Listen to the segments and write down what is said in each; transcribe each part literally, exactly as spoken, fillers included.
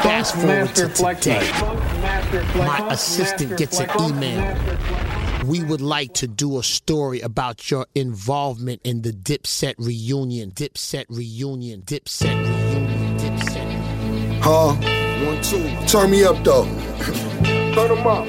Fast forward to today. My assistant gets an email. We would like to do a story about your involvement in the Dipset reunion. Dipset reunion. Dipset reunion. Dipset reunion. Huh? One, two. Turn me up, though. Turn them up.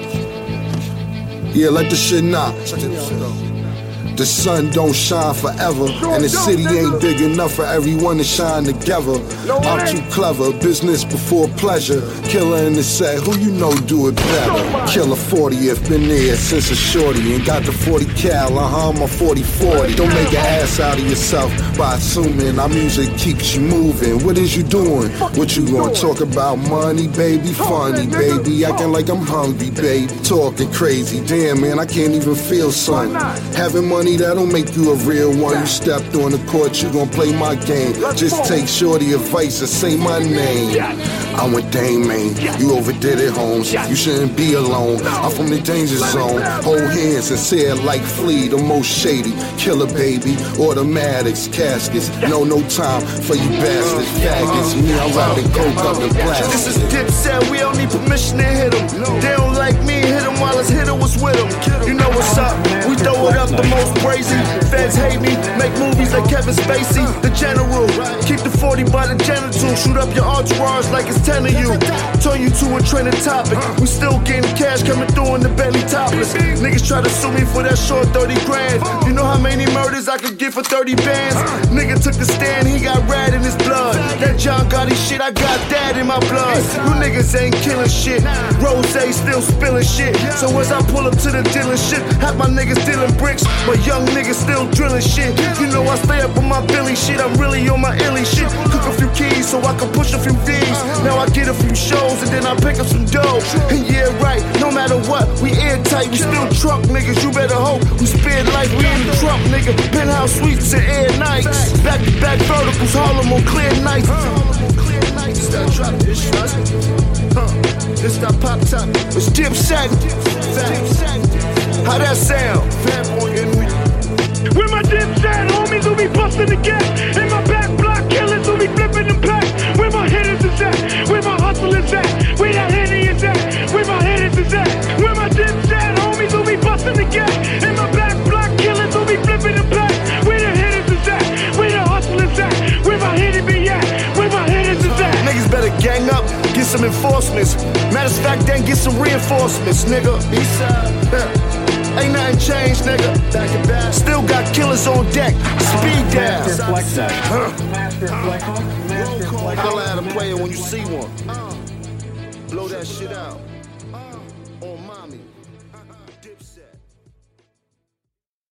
Yeah, let the shit knock. Check it out, though. The sun don't shine forever, and the city ain't big enough for everyone to shine together. I'm too clever, business before pleasure. Killer in the set, who you know do it better? Killer fortieth, been there since a shorty, and got the forty cal, uh-huh, my forty forty. Don't make an ass out of yourself by assuming our music keeps you moving. What is you doing? What you gonna talk about? Money, baby, funny, baby, acting like I'm hungry, baby, talking crazy. Damn, man, I can't even feel something. Having money that don't make you a real one. You stepped on the court, you gon' play my game. Just take shorty advice and say my name. I'm with Dame, man. You overdid it, Holmes. You shouldn't be alone. I'm from the danger zone. Hold hands and say it like Flea, the most shady. Killer, baby. Automatics, caskets. No, no time for you bastards, faggots. Me, I'm rapping coke up and blast. This is Dipset, we don't need permission to hit them. They don't like me, hit them while his hitter was with them. You know what's up? We throw it up the most crazy. Feds hate me, make movies like Kevin Spacey. The general, keep the forty by the genital. Shoot up your entourage like it's ten of you. Turn you to a trending topic. We still getting cash coming through in the Bentley topless. Niggas try to sue me for that short thirty grand. You know how many murders I could get for thirty bands? Nigga took the stand, he got rat in his blood. That John Gotti shit, I got that in my blood. You niggas ain't killing shit. Rose still spilling shit. So as I pull up to the dealership, half my niggas dealing bricks, but young niggas still drilling shit. You know I stay up on my Billy shit. I'm really on my illy shit. Cook a few keys so I can push a few V's. Now I get a few shows and then I pick up some dough. And yeah, right, no matter what, we airtight, we still truck niggas. You better hope we spared life, we in the truck, nigga. Penthouse suites and air nights. Back to back verticals, Harlem on clear nights. It's that drop this shit. Huh. This that pop top. It's Dipset. How that sound? With my Dipset homies who be bustin' the gas. In my back block killers who be flipping them packs. Where my hitters is at, where my hustle is at, where that Henny is at, where my hitters is at. Where my Dipset homies who be bustin' the gas. In my back block killers who be flipping them packs. Where the hitters is at, where the hustle is at, where my hitters be at, where my hitters is at. Niggas better gang up, get some enforcements. Matter of fact, then get some reinforcements, nigga. Eastside. Ain't nothing changed, nigga. Back and back. Still got killers on deck. Speed down. Master Flex that. Huh. Master Flex. Master Flex. Holla at a player when you see one. Blow that shit out.